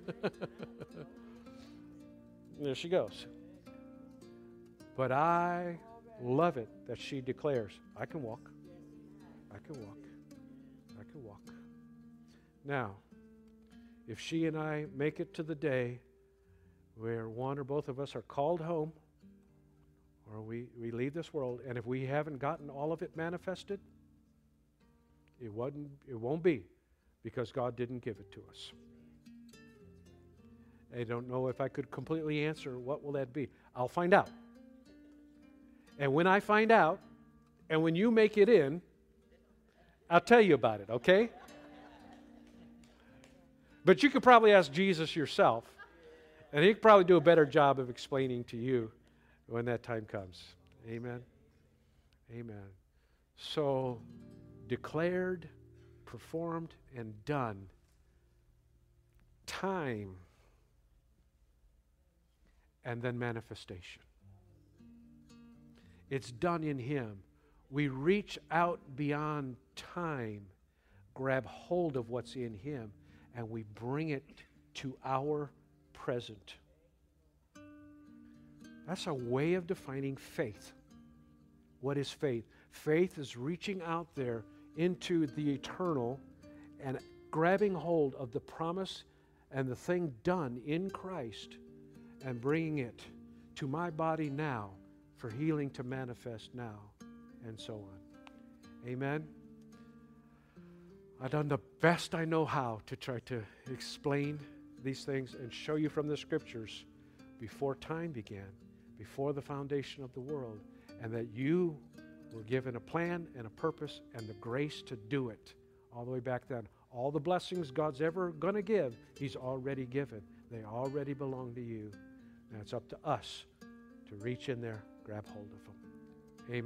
There she goes. But I love it that she declares, I can walk. I can walk. I can walk. Now, if she and I make it to the day where one or both of us are called home, or we, we leave this world, and if we haven't gotten all of it manifested, it wasn't, it won't be because God didn't give it to us. I don't know if I could completely answer what will that be. I'll find out. And when I find out, and when you make it in, I'll tell you about it, okay? But you could probably ask Jesus yourself, and he could probably do a better job of explaining to you when that time comes. Amen? Amen. So, declared, performed, and done. Time. And then manifestation. It's done in Him. We reach out beyond time, grab hold of what's in Him, and we bring it to our present. That's a way of defining faith. What is faith? Faith is reaching out there into the eternal and grabbing hold of the promise and the thing done in Christ and bringing it to my body now for healing to manifest now, and so on. Amen? I've done the best I know how to try to explain these things and show you from the Scriptures before time began, before the foundation of the world, and that you were given a plan and a purpose and the grace to do it all the way back then. All the blessings God's ever going to give, He's already given. They already belong to you. Now it's up to us to reach in there, grab hold of them.